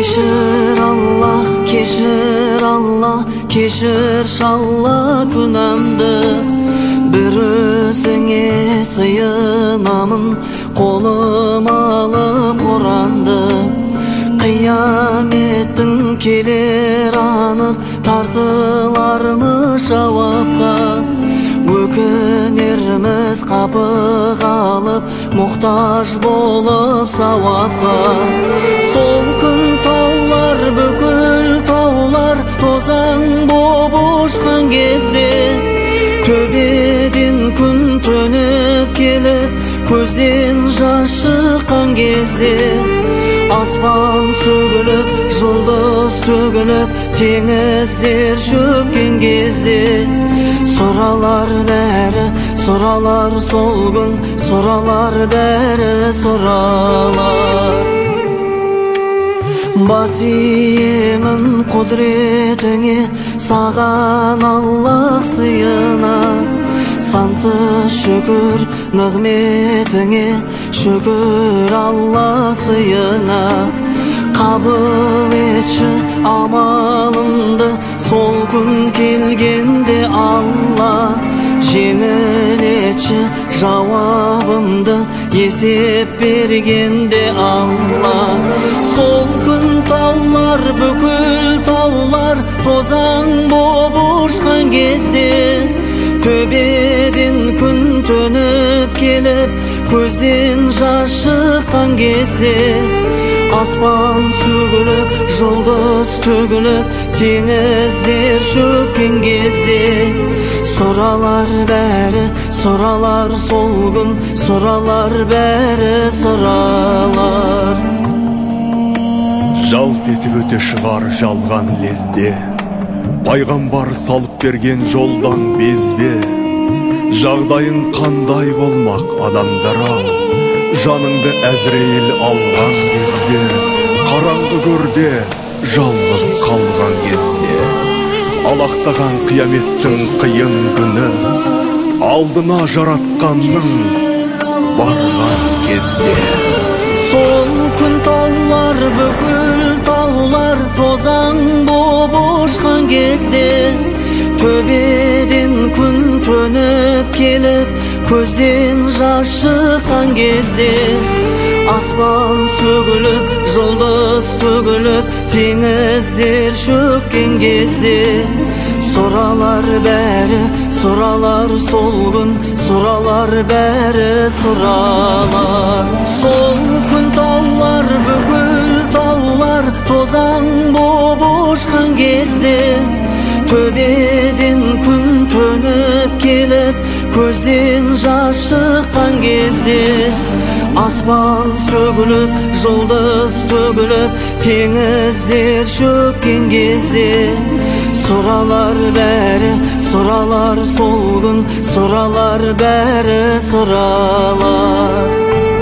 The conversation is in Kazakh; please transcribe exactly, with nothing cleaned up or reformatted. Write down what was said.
Кешір Алла, кешір Алла, кешірші Алла күнәмді. Бір өзіңе сыйынамын, қолым алып Құранды. Қияметтің келер анық, тартылармы жауапқа. Өкінерміз қапы қалып, мұқтаж болып сауапқа. Сол күн таулар, бүкіл таулар тозаң боп ұшқан кезде, төбеден күн төніп келіп, көзден жас шыққан кезде, аспан сөгіліп, жұлдыз төгіліп, теңіздер шөккен кезде, сұралар бәрі, сұралар сол күн, сұралар бәрі, сұралар. Бас иемін құдіретіңе, саған Аллах сыйына. Сансыз шүкір нығметіңе, шүкір Алла сыйына. Қабыл етші амалымды, сол күн келгенде Алла. Жеңіл етші жауабымды, есеп бергенде Алла. Сол күн таулар, бүкіл таулар тозаң боп ұшқан кезде, төбеден күн төніп келіп, көзден жас шыққан кезде, аспан сөгіліп, жұлдыз төгіліп, теңіздер шөккен кезде, сұралар бәрі, сұралар сол күн, сұралар бәрі, сұралар. Жалт етіп өте шығар жалған лезде, пайғамбар салып берген жолдан безбе. Жағдайың қандай болмақ адамдар-ау, жаныңды Әзірейіл алған кезде, қараңғы көрде жалғыз қалған кезде, алақтаған қияметтің қиын күні, алдына жаратқанның барған кезде. Сол күн таулар, бүкіл таулар тозаң боп ұшқан кезде, төбеден күн төніп келіп, көзден жас шыққан кезде, аспан сөгіліп, жұлдыз төгіліп, теңіздер шөккен кезде, сұралар бәрі, сұралар сол күн, сұралар бәрі, сұралар. Сол күн таулар, бүкіл таулар тозаң боп ұшқан кезде, төбеден күн төніп келіп, көзден жас шыққан кезде, аспан сөгіліп, жұлдыз төгіліп, теңіздер шөккен кезде, сұралар бәрі, сұралар сол күн, сұралар бәрі, сұралар.